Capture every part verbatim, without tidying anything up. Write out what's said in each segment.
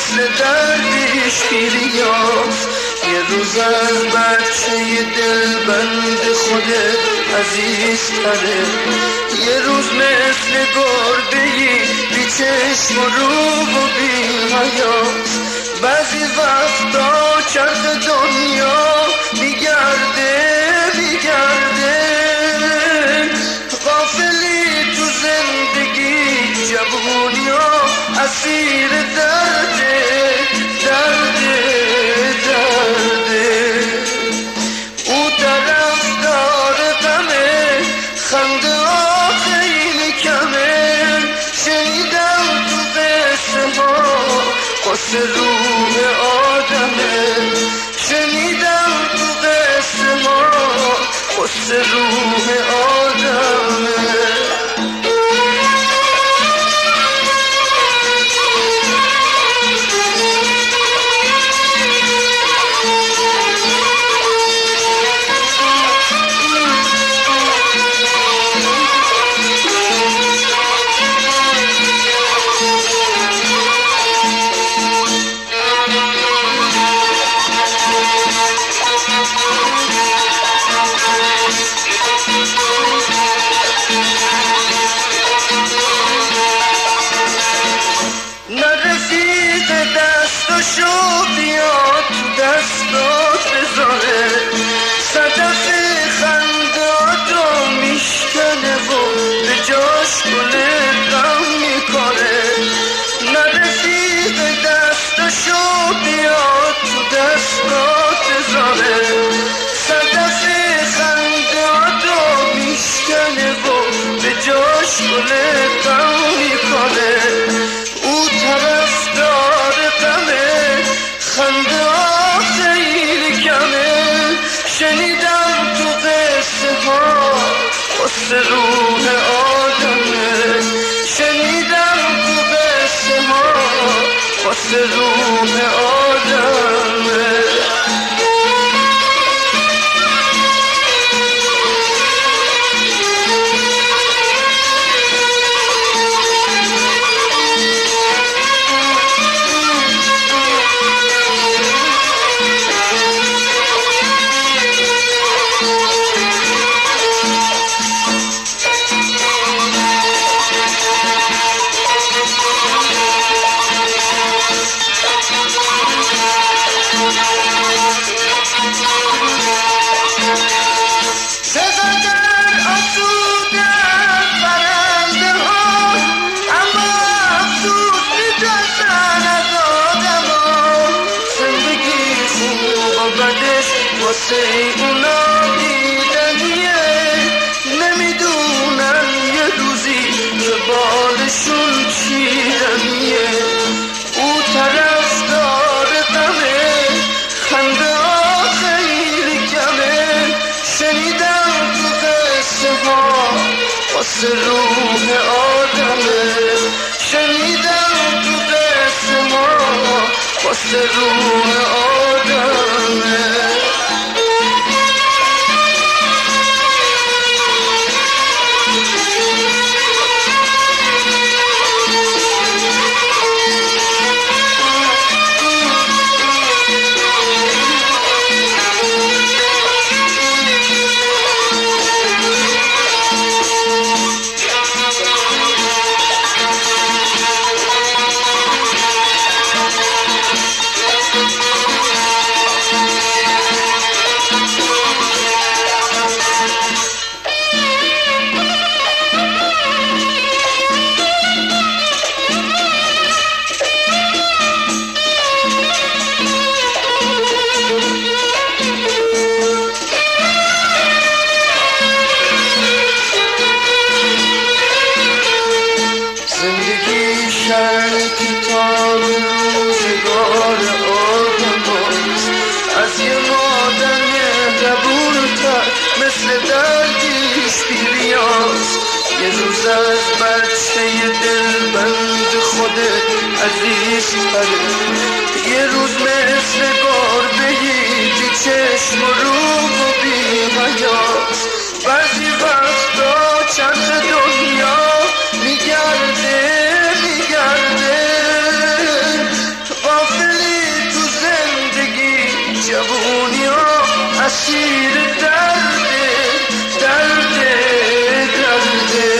مثل دردش پیریاست. یه روز از بچه دل بند خودت عزیزتره، یه روز مثل گربه‌ای بی چشم و رو و بی حیاست. بعضی وقتا چرخ دنیا میگرده میگرده، غافلی تو زندگی جوونی ها اسیر درده درده درده. او طرف داره غمه، خنده ها خیلی کمه، شنیدم تو قصه ها قصه روح آدمه، شنیدم تو قصه ها قصه روح آدمه. شو بیا تو دستات بذاره، صدف خنداتو میشکنه و به جاش گل غم میکنه. نرفیق دستشو بیا تو دستات بذاره، صدف خنداتو میشکنه و به جاش گل غم میکنه. او طرف داره غمه، خنده ها خیلی کمه، شنیدم تو قصه ها قصه روح آدمه، شنیدم تو قصه ها قصه روح آدمه. واسه اونا دیدنیه، نمیدونن یه روزی که بالشون چیدنیه. او طرف داره غمه، خنده ها خیلی کمه، شنیدم تو قصه ها واسه روح آدمه، شنیدم تو قصه ها واسه روح آدمه. کتاب روزگار آدماست، از یه مادر مهربون‌تر مثل دردیش پیریاست. یه روز از بچه دل بند خودت عزیزتره، یه روز مثل گربه‌ای بی چشم و رو و بی حیاست. بعضی وقتا چرخ دنیا میگرده میگرده، شمشیر درده درده درده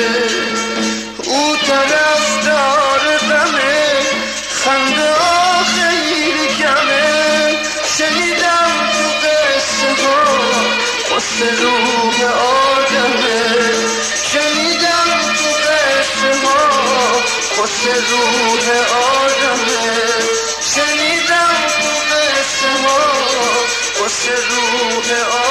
او طرفدار غمه خنده آخیر کمه شنیدم تو قصه ها قصه روح آدمه شنیدم تو قصه ها قصه روح آدمه شنیدم تو قصه ها قصه روح آدمه